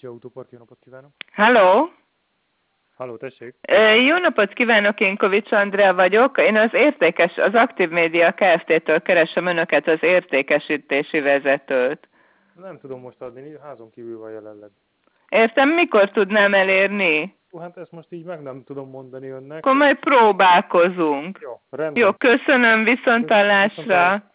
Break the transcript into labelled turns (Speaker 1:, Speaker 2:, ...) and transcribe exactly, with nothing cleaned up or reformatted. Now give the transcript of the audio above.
Speaker 1: Ricsi Autópark, jó napot kívánok!
Speaker 2: Halló!
Speaker 1: Halló, tessék!
Speaker 2: Ö, Jó napot kívánok, én Kovics Andrea vagyok. Én az értékes, az Aktív Média Kft-től keresem önöket, az értékesítési vezetőt.
Speaker 1: Nem tudom most adni, házon kívül van jelenleg.
Speaker 2: Értem, mikor tudnám elérni?
Speaker 1: Ó, hát ezt most így meg nem tudom mondani önnek.
Speaker 2: Akkor majd próbálkozunk.
Speaker 1: Jó, rendben.
Speaker 2: Jó, köszönöm, viszonthallásra.